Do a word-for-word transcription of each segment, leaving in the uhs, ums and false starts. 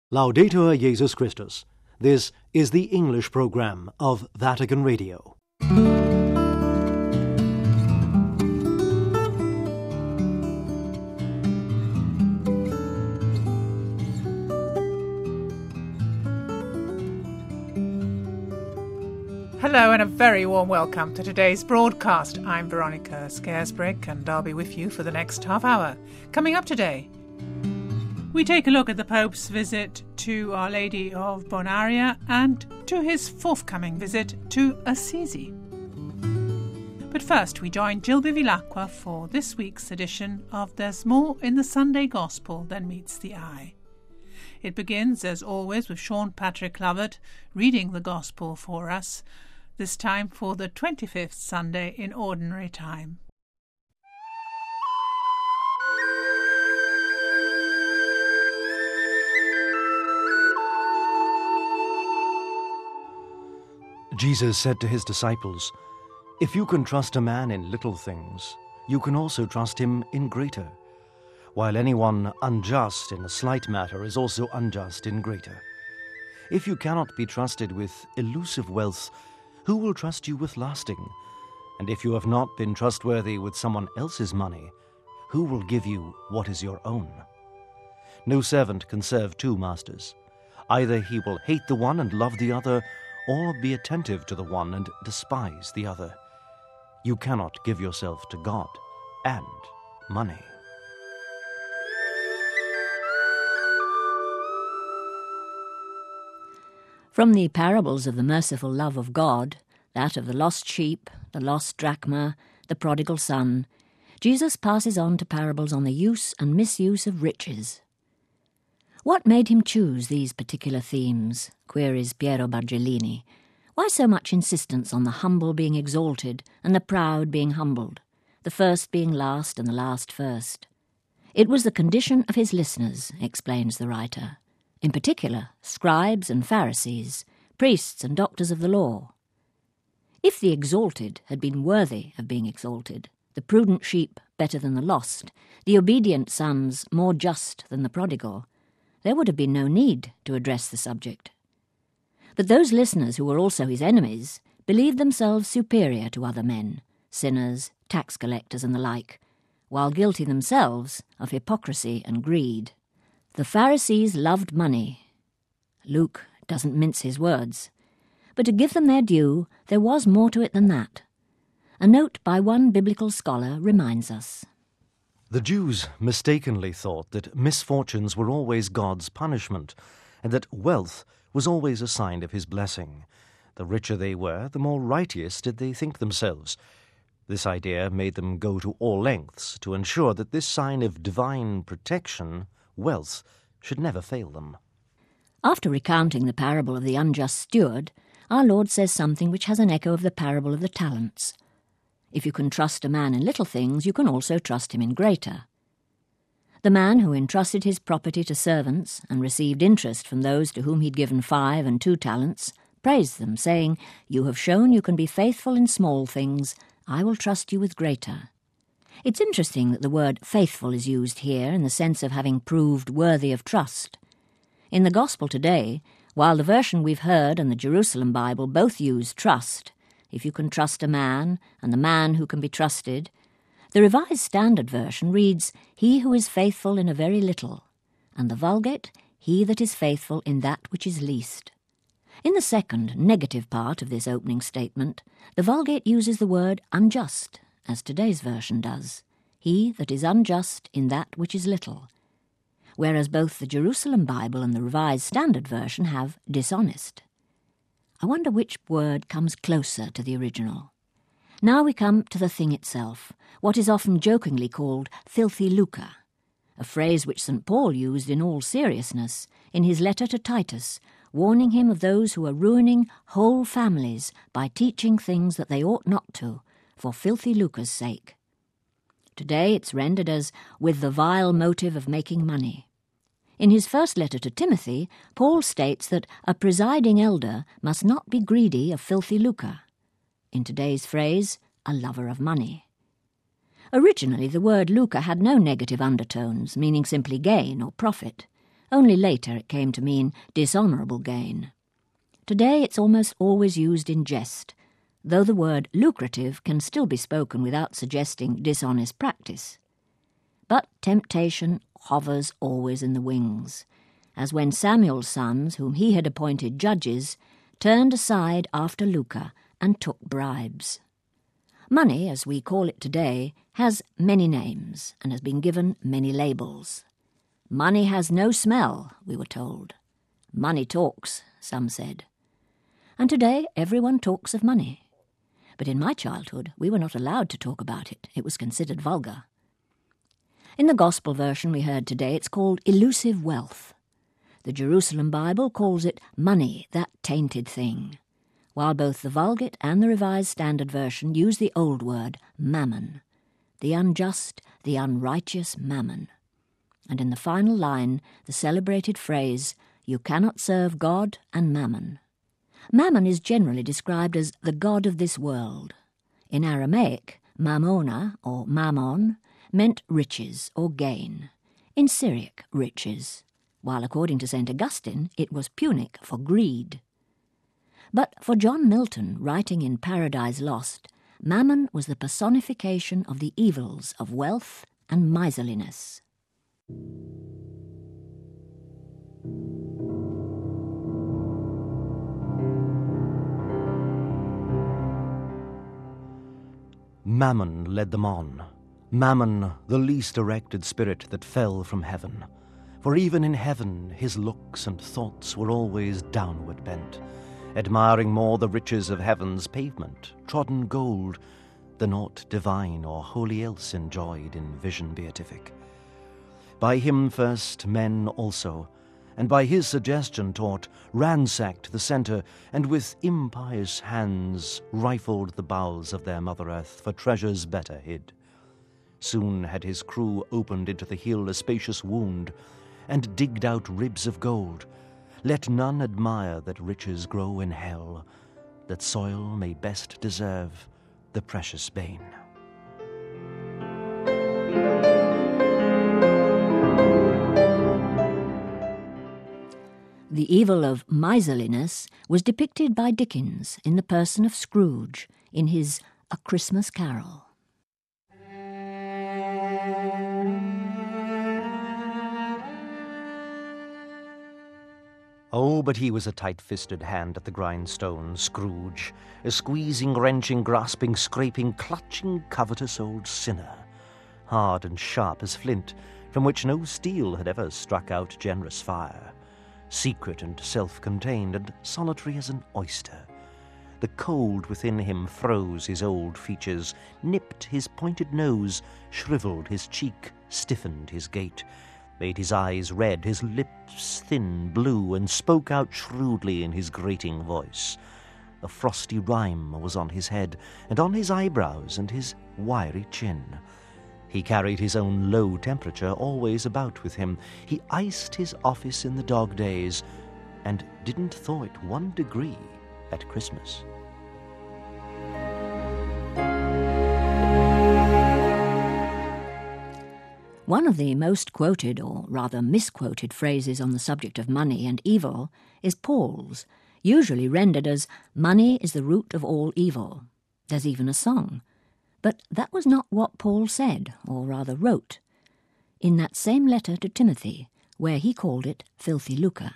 Laudetur Jesus Christus. This is the English program of Vatican Radio. Hello and a very warm welcome to today's broadcast. I'm Veronica Scaresbrick and I'll be with you for the next half hour. Coming up today, we take a look at the Pope's visit to Our Lady of Bonaria and to his forthcoming visit to Assisi. But first, we join Jill Bevilacqua for this week's edition of There's More in the Sunday Gospel Than Meets the Eye. It begins, as always, with Sean Patrick Lovett reading the Gospel for us, this time for the twenty-fifth Sunday in Ordinary Time. Jesus said to his disciples, "If you can trust a man in little things, you can also trust him in greater, while anyone unjust in a slight matter is also unjust in greater. If you cannot be trusted with elusive wealth, who will trust you with lasting? And if you have not been trustworthy with someone else's money, who will give you what is your own? No servant can serve two masters. Either he will hate the one and love the other, or be attentive to the one and despise the other. You cannot give yourself to God and money." From the parables of the merciful love of God, that of the lost sheep, the lost drachma, the prodigal son, Jesus passes on to parables on the use and misuse of riches. What made him choose these particular themes, queries Piero Bargellini? Why so much insistence on the humble being exalted and the proud being humbled, the first being last and the last first? It was the condition of his listeners, explains the writer, in particular scribes and Pharisees, priests and doctors of the law. If the exalted had been worthy of being exalted, the prudent sheep better than the lost, the obedient sons more just than the prodigal, there would have been no need to address the subject. But those listeners who were also his enemies believed themselves superior to other men, sinners, tax collectors and the like, while guilty themselves of hypocrisy and greed. The Pharisees loved money. Luke doesn't mince his words. But to give them their due, there was more to it than that. A note by one biblical scholar reminds us. The Jews mistakenly thought that misfortunes were always God's punishment, and that wealth was always a sign of his blessing. The richer they were, the more righteous did they think themselves. This idea made them go to all lengths to ensure that this sign of divine protection, wealth, should never fail them. After recounting the parable of the unjust steward, our Lord says something which has an echo of the parable of the talents. If you can trust a man in little things, you can also trust him in greater. The man who entrusted his property to servants and received interest from those to whom he'd given five and two talents praised them, saying, "You have shown you can be faithful in small things. I will trust you with greater." It's interesting that the word faithful is used here in the sense of having proved worthy of trust. In the Gospel today, while the version we've heard and the Jerusalem Bible both use trust, if you can trust a man, and the man who can be trusted, the Revised Standard Version reads, "He who is faithful in a very little," and the Vulgate, "He that is faithful in that which is least." In the second, negative part of this opening statement, the Vulgate uses the word unjust, as today's version does, "He that is unjust in that which is little," whereas both the Jerusalem Bible and the Revised Standard Version have dishonest. I wonder which word comes closer to the original. Now we come to the thing itself, what is often jokingly called filthy lucre, a phrase which Saint Paul used in all seriousness in his letter to Titus, warning him of those who are ruining whole families by teaching things that they ought not to, for filthy lucre's sake. Today it's rendered as with the vile motive of making money. In his first letter to Timothy, Paul states that a presiding elder must not be greedy of filthy lucre. In today's phrase, a lover of money. Originally, the word lucre had no negative undertones, meaning simply gain or profit, Only later it came to mean dishonourable gain. Today it's almost always used in jest, though the word lucrative can still be spoken without suggesting dishonest practice. But temptation hovers always in the wings, as when Samuel's sons, whom he had appointed judges, turned aside after lucre and took bribes. Money, as we call it today, has many names and has been given many labels. Money has no smell, we were told. Money talks, some said. And today everyone talks of money. But in my childhood we were not allowed to talk about it. It was considered vulgar. In the Gospel version we heard today it's called elusive wealth. The Jerusalem Bible calls it money, that tainted thing, while both the Vulgate and the Revised Standard Version use the old word mammon, the unjust, the unrighteous mammon. And in the final line, the celebrated phrase, "You cannot serve God and mammon." Mammon is generally described as the god of this world. In Aramaic, mammona, or mammon, meant riches or gain. In Syriac, riches, while according to Saint Augustine, it was Punic for greed. But for John Milton, writing in Paradise Lost, mammon was the personification of the evils of wealth and miserliness. Mammon led them on. Mammon, the least erected spirit that fell from heaven. For even in heaven his looks and thoughts were always downward bent, admiring more the riches of heaven's pavement, trodden gold, than aught divine or holy else enjoyed in vision beatific. By him first men also, and by his suggestion taught, ransacked the centre, and with impious hands rifled the bowels of their mother earth for treasures better hid. Soon had his crew opened into the hill a spacious wound, and digged out ribs of gold. Let none admire that riches grow in hell, that soil may best deserve the precious bane. The evil of miserliness was depicted by Dickens in the person of Scrooge in his A Christmas Carol. Oh, but he was a tight-fisted hand at the grindstone, Scrooge, a squeezing, wrenching, grasping, scraping, clutching, covetous old sinner, hard and sharp as flint, from which no steel had ever struck out generous fire, secret and self-contained and solitary as an oyster. The cold within him froze his old features, nipped his pointed nose, shrivelled his cheek, stiffened his gait, made his eyes red, his lips thin blue, and spoke out shrewdly in his grating voice. A frosty rime was on his head, and on his eyebrows, and his wiry chin. He carried his own low temperature always about with him. He iced his office in the dog days, and didn't thaw it one degree at Christmas. One of the most quoted, or rather misquoted, phrases on the subject of money and evil is Paul's, usually rendered as, "Money is the root of all evil." There's even a song. But that was not what Paul said, or rather wrote, in that same letter to Timothy, where he called it filthy lucre.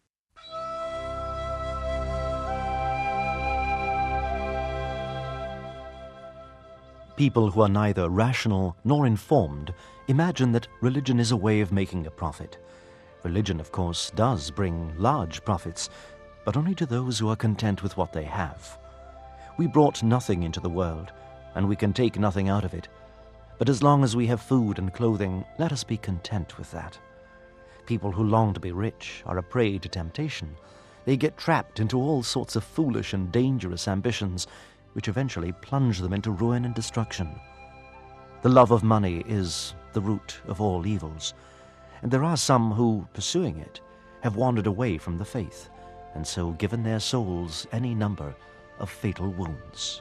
People who are neither rational nor informed imagine that religion is a way of making a profit. Religion, of course, does bring large profits, but only to those who are content with what they have. We brought nothing into the world, and we can take nothing out of it. But as long as we have food and clothing, let us be content with that. People who long to be rich are a prey to temptation. They get trapped into all sorts of foolish and dangerous ambitions, which eventually plunge them into ruin and destruction. The love of money is the root of all evils, and there are some who, pursuing it, have wandered away from the faith, and so given their souls any number of fatal wounds.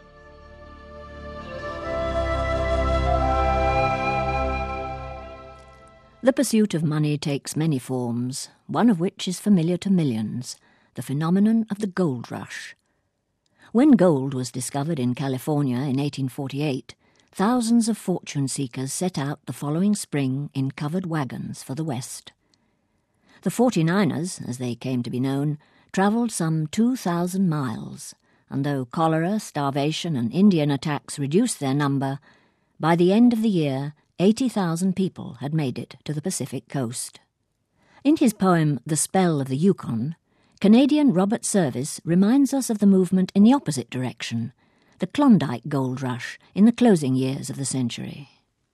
The pursuit of money takes many forms, one of which is familiar to millions, the phenomenon of the gold rush. When gold was discovered in California in eighteen forty-eight, thousands of fortune-seekers set out the following spring in covered wagons for the West. The forty-niners, as they came to be known, travelled some two thousand miles, and though cholera, starvation and Indian attacks reduced their number, by the end of the year eighty thousand people had made it to the Pacific coast. In his poem The Spell of the Yukon, Canadian Robert Service reminds us of the movement in the opposite direction, the Klondike Gold Rush in the closing years of the century.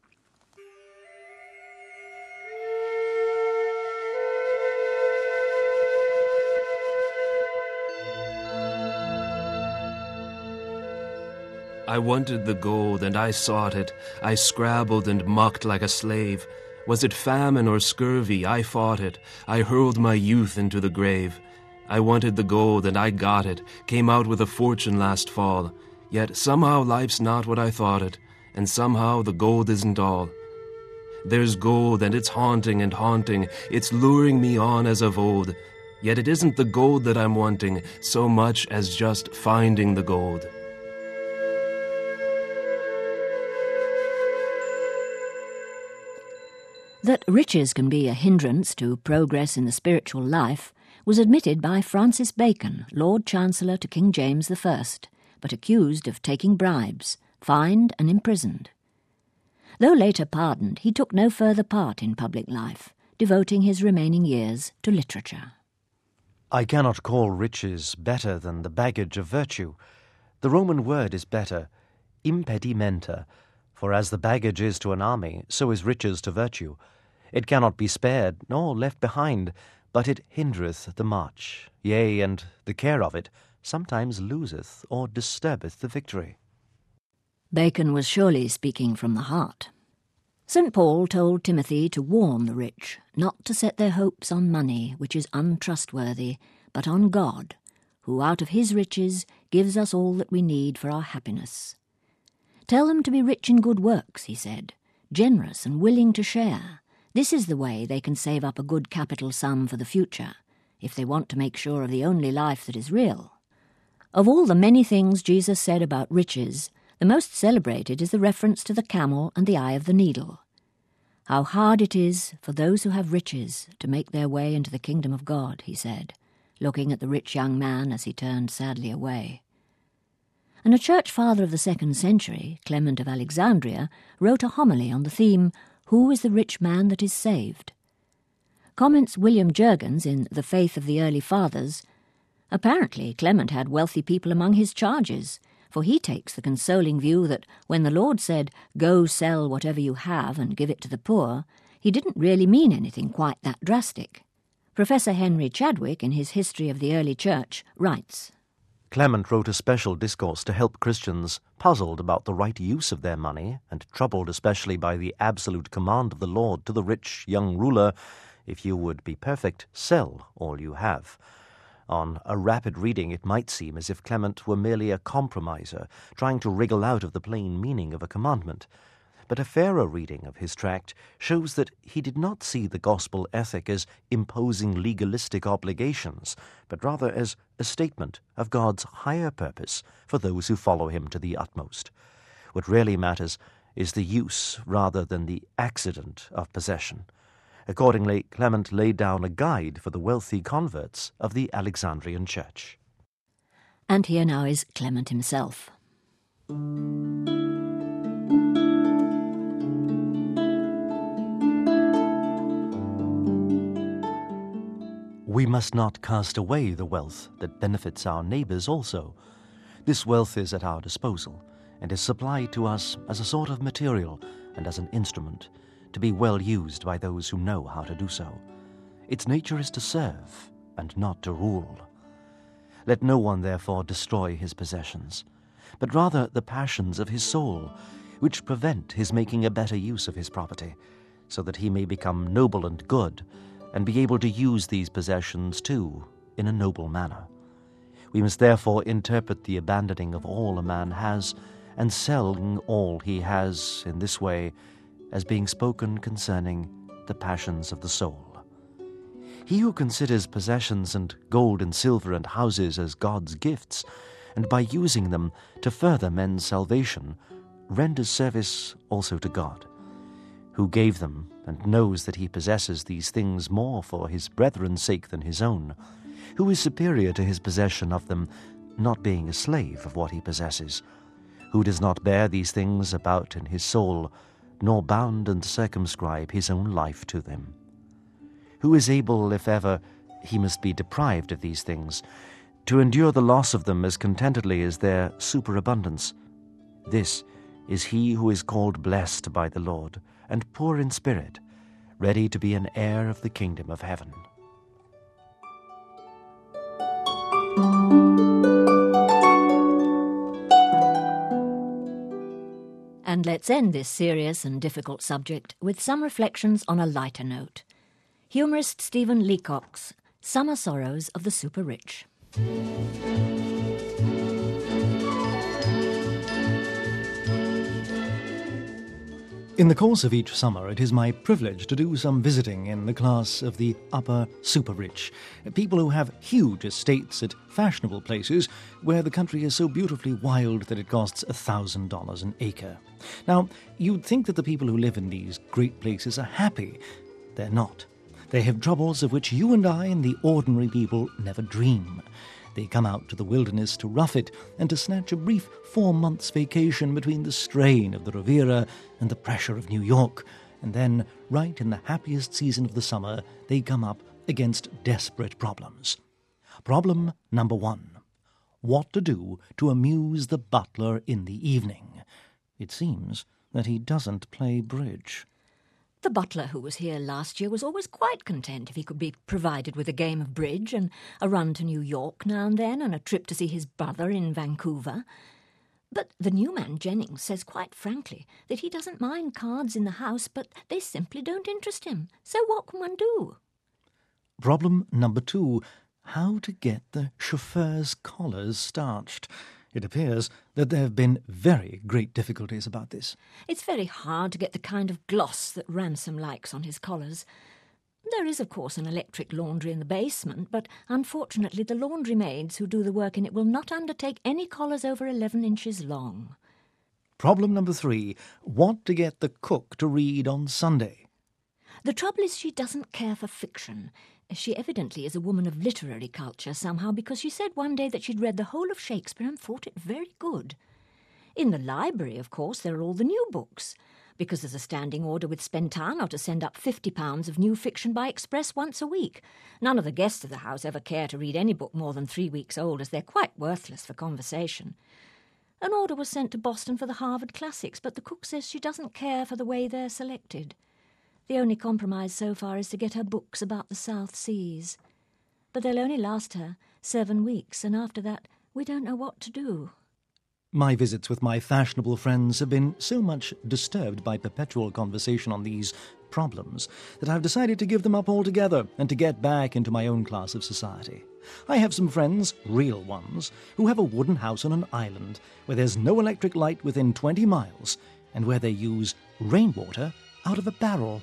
I wanted the gold, and I sought it. I scrabbled and mucked like a slave. Was it famine or scurvy? I fought it. I hurled my youth into the grave. I wanted the gold, and I got it. Came out with a fortune last fall. Yet somehow life's not what I thought it, and somehow the gold isn't all. There's gold, and it's haunting and haunting. It's luring me on as of old. Yet it isn't the gold that I'm wanting, so much as just finding the gold. That riches can be a hindrance to progress in the spiritual life was admitted by Francis Bacon, Lord Chancellor to King James the First, but accused of taking bribes, fined and imprisoned. Though later pardoned, he took no further part in public life, devoting his remaining years to literature. I cannot call riches better than the baggage of virtue. The Roman word is better, impedimenta, for as the baggage is to an army, so is riches to virtue. It cannot be spared, nor left behind, but it hindereth the march, yea, and the care of it sometimes loseth or disturbeth the victory. Bacon was surely speaking from the heart. Saint Paul told Timothy to warn the rich not to set their hopes on money, which is untrustworthy, but on God, who out of his riches gives us all that we need for our happiness. Tell them to be rich in good works, he said, generous and willing to share. This is the way they can save up a good capital sum for the future, if they want to make sure of the only life that is real. Of all the many things Jesus said about riches, the most celebrated is the reference to the camel and the eye of the needle. How hard it is for those who have riches to make their way into the kingdom of God, he said, looking at the rich young man as he turned sadly away. And a church father of the second century, Clement of Alexandria, wrote a homily on the theme, Who is the rich man that is saved? Comments William Jurgens in The Faith of the Early Fathers, apparently Clement had wealthy people among his charges, for he takes the consoling view that when the Lord said, Go sell whatever you have and give it to the poor, he didn't really mean anything quite that drastic. Professor Henry Chadwick, in his History of the Early Church, writes, Clement wrote a special discourse to help Christians puzzled about the right use of their money and troubled especially by the absolute command of the Lord to the rich young ruler, if you would be perfect, sell all you have. On a rapid reading, it might seem as if Clement were merely a compromiser, trying to wriggle out of the plain meaning of a commandment. But a fairer reading of his tract shows that he did not see the gospel ethic as imposing legalistic obligations, but rather as a statement of God's higher purpose for those who follow him to the utmost. What really matters is the use rather than the accident of possession. Accordingly, Clement laid down a guide for the wealthy converts of the Alexandrian Church. And here now is Clement himself. We must not cast away the wealth that benefits our neighbours also. This wealth is at our disposal, and is supplied to us as a sort of material and as an instrument, to be well used by those who know how to do so. Its nature is to serve, and not to rule. Let no one therefore destroy his possessions, but rather the passions of his soul, which prevent his making a better use of his property, so that he may become noble and good, and be able to use these possessions, too, in a noble manner. We must therefore interpret the abandoning of all a man has, and selling all he has in this way, as being spoken concerning the passions of the soul. He who considers possessions and gold and silver and houses as God's gifts, and by using them to further men's salvation, renders service also to God, who gave them and knows that he possesses these things more for his brethren's sake than his own, who is superior to his possession of them, not being a slave of what he possesses, who does not bear these things about in his soul, nor bound and circumscribe his own life to them, who is able, if ever he must be deprived of these things, to endure the loss of them as contentedly as their superabundance. This is he who is called blessed by the Lord, and poor in spirit, ready to be an heir of the kingdom of heaven. And let's end this serious and difficult subject with some reflections on a lighter note. Humorist Stephen Leacock's Summer Sorrows of the Super-Rich. In the course of each summer, it is my privilege to do some visiting in the class of the upper super-rich, people who have huge estates at fashionable places where the country is so beautifully wild that it costs a thousand dollars an acre. Now, you'd think that the people who live in these great places are happy. They're not. They have troubles of which you and I and the ordinary people never dream. They come out to the wilderness to rough it and to snatch a brief four months' vacation between the strain of the Riviera and the pressure of New York, and then, right in the happiest season of the summer, they come up against desperate problems. Problem number one: what to do to amuse the butler in the evening. It seems that he doesn't play bridge. The butler who was here last year was always quite content if he could be provided with a game of bridge and a run to New York now and then and a trip to see his brother in Vancouver. But the new man, Jennings, says quite frankly that he doesn't mind cards in the house, but they simply don't interest him. So what can one do? Problem number two: how to get the chauffeur's collars starched. It appears that there have been very great difficulties about this. It's very hard to get the kind of gloss that Ransom likes on his collars. There is, of course, an electric laundry in the basement, but unfortunately the laundry maids who do the work in it will not undertake any collars over eleven inches long. Problem number three: what to get the cook to read on Sunday. The trouble is she doesn't care for fiction. She evidently is a woman of literary culture somehow, because she said one day that she'd read the whole of Shakespeare and thought it very good. In the library, of course, there are all the new books, because there's a standing order with Spentano to send up fifty pounds of new fiction by express once a week. None of the guests of the house ever care to read any book more than three weeks old, as they're quite worthless for conversation. An order was sent to Boston for the Harvard Classics, but the cook says she doesn't care for the way they're selected. The only compromise so far is to get her books about the South Seas. But they'll only last her seven weeks, and after that we don't know what to do. My visits with my fashionable friends have been so much disturbed by perpetual conversation on these problems that I've decided to give them up altogether and to get back into my own class of society. I have some friends, real ones, who have a wooden house on an island where there's no electric light within twenty miles and where they use rainwater out of a barrel.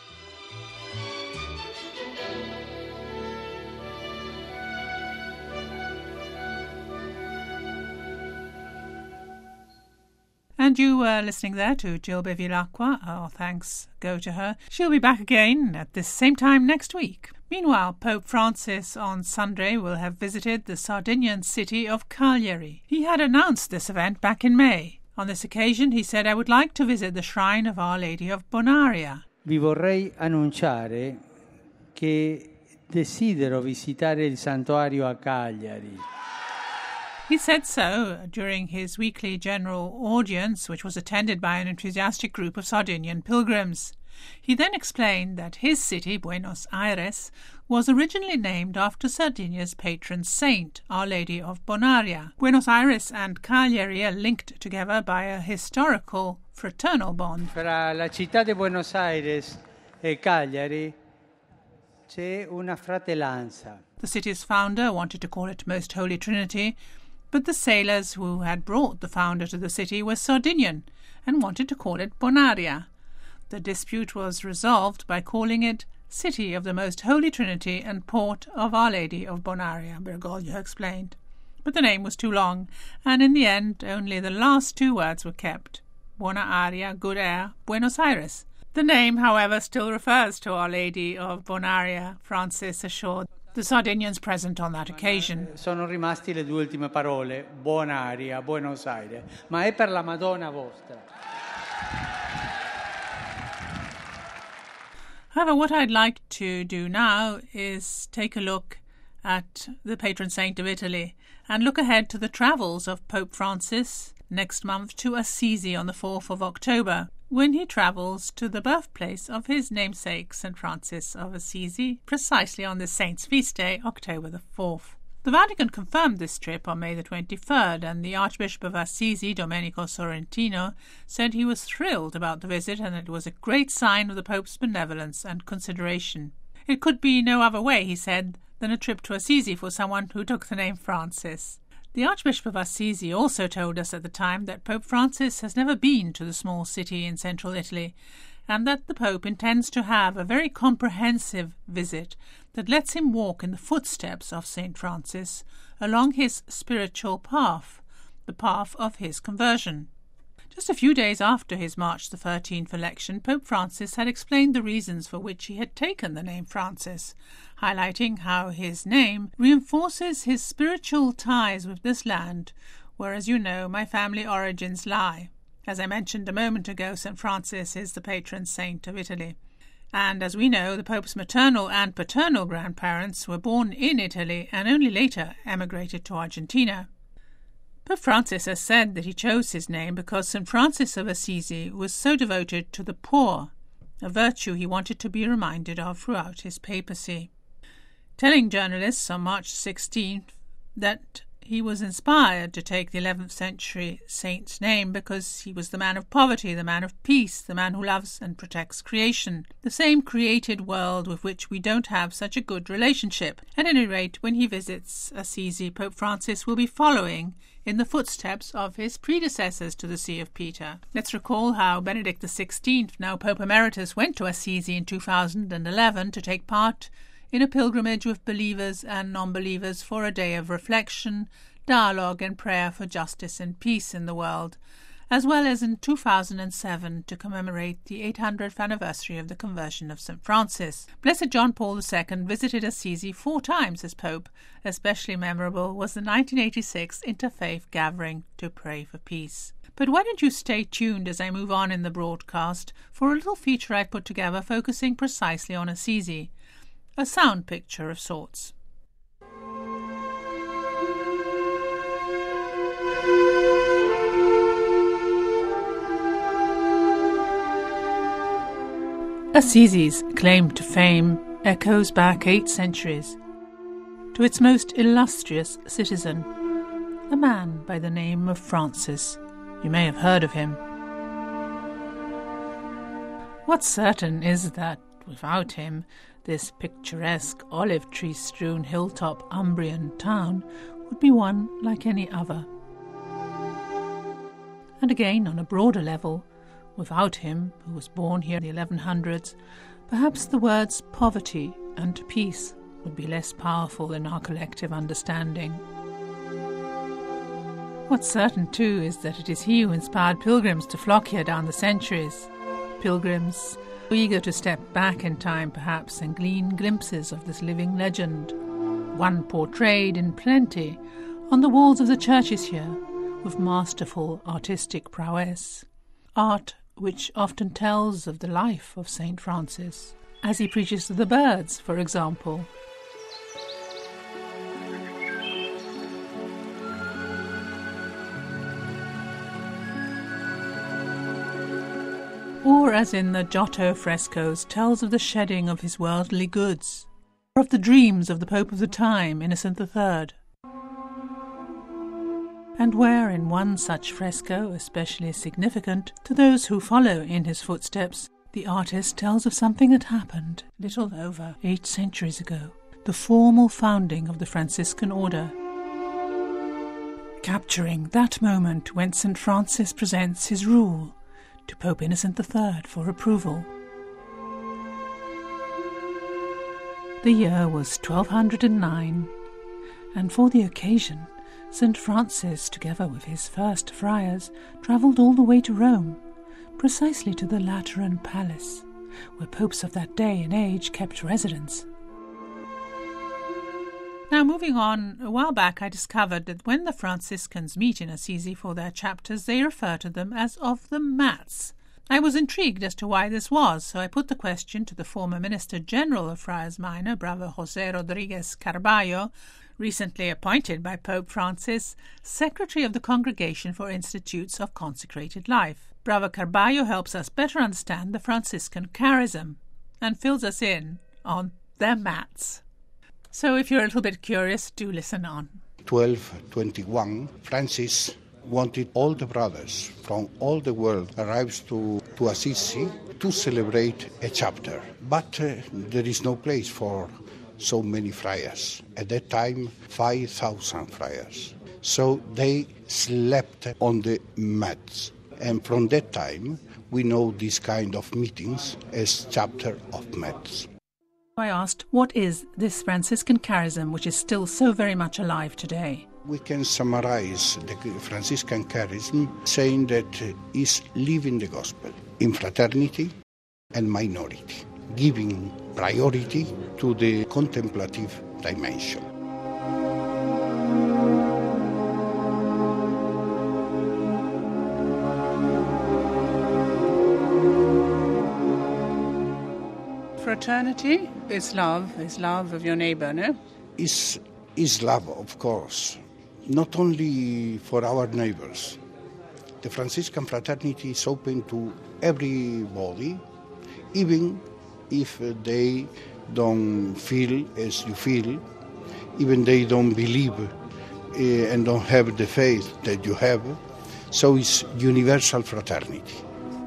And you were listening there to Jill Bevilacqua. Our thanks go to her. She'll be back again at this same time next week. Meanwhile, Pope Francis on Sunday will have visited the Sardinian city of Cagliari. He had announced this event back in May. On this occasion, he said, "I would like to visit the shrine of Our Lady of Bonaria." Vi vorrei annunciare che desidero visitare il santuario a Cagliari. He said so during his weekly general audience, which was attended by an enthusiastic group of Sardinian pilgrims. He then explained that his city, Buenos Aires, was originally named after Sardinia's patron saint, Our Lady of Bonaria. Buenos Aires and Cagliari are linked together by a historical fraternal bond. Fra la città di Buenos Aires e Cagliari c'è una fratellanza. The city's founder wanted to call it Most Holy Trinity, but the sailors who had brought the founder to the city were Sardinian and wanted to call it Bonaria. the dispute was resolved by calling it City of the Most Holy Trinity and Port of Our Lady of Bonaria, Bergoglio explained. But the name was too long, and in the end only the last two words were kept, Buona Aria, Good Air, Buenos Aires. The name, however, still refers to Our Lady of Bonaria, Francis assured the Sardinians present on that occasion. Sono rimasti le due ultime parole, Buona Aria, Buenos Aires, ma è per la Madonna vostra. However, what I'd like to do now is take a look at the patron saint of Italy and look ahead to the travels of Pope Francis next month to Assisi on the fourth of October, when he travels to the birthplace of his namesake, Saint Francis of Assisi, precisely on this saint's feast day, October the fourth. The Vatican confirmed this trip on May the twenty-third, and the Archbishop of Assisi, Domenico Sorrentino, said he was thrilled about the visit and it was a great sign of the Pope's benevolence and consideration. It could be no other way, he said, than a trip to Assisi for someone who took the name Francis. The Archbishop of Assisi also told us at the time that Pope Francis has never been to the small city in central Italy, and that the Pope intends to have a very comprehensive visit that lets him walk in the footsteps of Saint Francis along his spiritual path, the path of his conversion. Just a few days after his March the thirteenth election, Pope Francis had explained the reasons for which he had taken the name Francis, highlighting how his name reinforces his spiritual ties with this land, where, as you know, my family origins lie. As I mentioned a moment ago, Saint Francis is the patron saint of Italy. And as we know, the Pope's maternal and paternal grandparents were born in Italy and only later emigrated to Argentina. Pope Francis has said that he chose his name because Saint Francis of Assisi was so devoted to the poor, a virtue he wanted to be reminded of throughout his papacy. Telling journalists on March sixteenth that he was inspired to take the eleventh century saint's name because he was the man of poverty, the man of peace, the man who loves and protects creation, the same created world with which we don't have such a good relationship. At any rate, when he visits Assisi, Pope Francis will be following in the footsteps of his predecessors to the See of Peter. Let's recall how Benedict the sixteenth, now Pope Emeritus, went to Assisi in two thousand eleven to take part in a pilgrimage with believers and non-believers for a day of reflection, dialogue and prayer for justice and peace in the world, as well as in two thousand seven to commemorate the eight hundredth anniversary of the conversion of Saint Francis. Blessed John Paul the Second visited Assisi four times as Pope. Especially memorable was the nineteen eighty-six Interfaith Gathering to pray for peace. But why don't you stay tuned as I move on in the broadcast for a little feature I put together focusing precisely on Assisi, a sound picture of sorts. Assisi's claim to fame echoes back eight centuries to its most illustrious citizen, a man by the name of Francis. You may have heard of him. What's certain is that, without him, this picturesque olive-tree-strewn hilltop Umbrian town would be one like any other. And again, on a broader level, without him, who was born here in the eleven hundreds, perhaps the words poverty and peace would be less powerful in our collective understanding. What's certain, too, is that it is he who inspired pilgrims to flock here down the centuries. Pilgrims eager to step back in time, perhaps, and glean glimpses of this living legend, one portrayed in plenty on the walls of the churches here with masterful artistic prowess. Art which often tells of the life of Saint Francis, as he preaches to the birds, for example. Or, as in the Giotto frescoes, tells of the shedding of his worldly goods, or of the dreams of the Pope of the time, Innocent the Third. And where, in one such fresco, especially significant to those who follow in his footsteps, the artist tells of something that happened little over eight centuries ago, the formal founding of the Franciscan order, capturing that moment when Saint Francis presents his rule to Pope Innocent the Third for approval. The year was twelve hundred nine, and for the occasion Saint Francis, together with his first friars, travelled all the way to Rome, precisely to the Lateran Palace, where popes of that day and age kept residence. Now, moving on, a while back I discovered that when the Franciscans meet in Assisi for their chapters, they refer to them as of the Mats. I was intrigued as to why this was, so I put the question to the former Minister General of Friars Minor, Brother José Rodríguez Carballo, recently appointed by Pope Francis, Secretary of the Congregation for Institutes of Consecrated Life. Brother Carballo helps us better understand the Franciscan charism and fills us in on their Mats. So if you're a little bit curious, do listen on. twelve twenty-one, Francis wanted all the brothers from all the world arrives to, to Assisi to celebrate a chapter. But uh, there is no place for so many friars. At that time, five thousand friars. So they slept on the mats. And from that time, we know this kind of meetings as chapter of mats. I asked, what is this Franciscan charism which is still so very much alive today? We can summarize the Franciscan charism saying that is living the gospel in fraternity and minority, giving priority to the contemplative dimension. Fraternity is love, is love of your neighbour, no? Is is love, of course, not only for our neighbors. The Franciscan fraternity is open to everybody, even if they don't feel as you feel, even they don't believe uh, and don't have the faith that you have. So it's universal fraternity.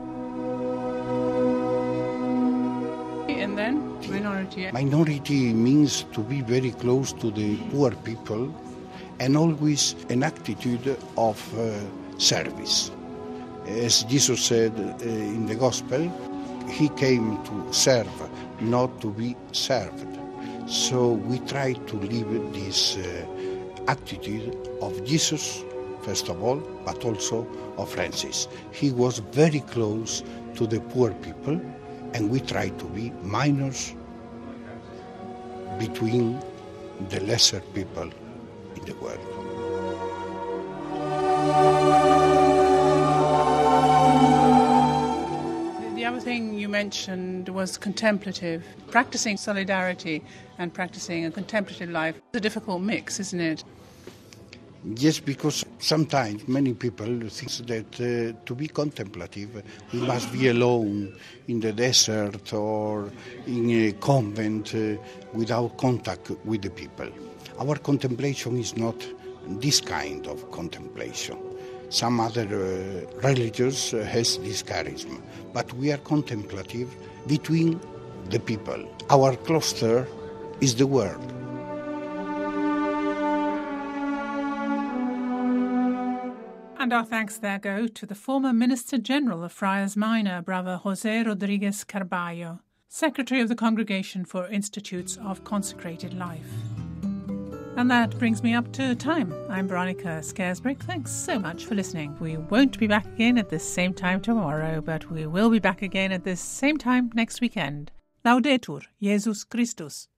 And then minority. Minority means to be very close to the poor people and always an attitude of uh, service. As Jesus said uh, in the Gospel, he came to serve, not to be served. So we try to live this uh, attitude of Jesus, first of all, but also of Francis. He was very close to the poor people, and we try to be minors between the lesser people in the world. The other thing you mentioned was contemplative. Practicing solidarity and practicing a contemplative life is a difficult mix, isn't it? Yes, because sometimes many people think that uh, to be contemplative, we must be alone in the desert or in a convent uh, without contact with the people. Our contemplation is not this kind of contemplation. Some other uh, religions uh, has this charisma, but we are contemplative between the people. Our cluster is the world. And our thanks there go to the former Minister General of Friars Minor, Brother José Rodríguez Carballo, Secretary of the Congregation for Institutes of Consecrated Life. And that brings me up to time. I'm Veronica Scaresbrick. Thanks so much for listening. We won't be back again at this same time tomorrow, but we will be back again at this same time next weekend. Laudetur, Jesus Christus.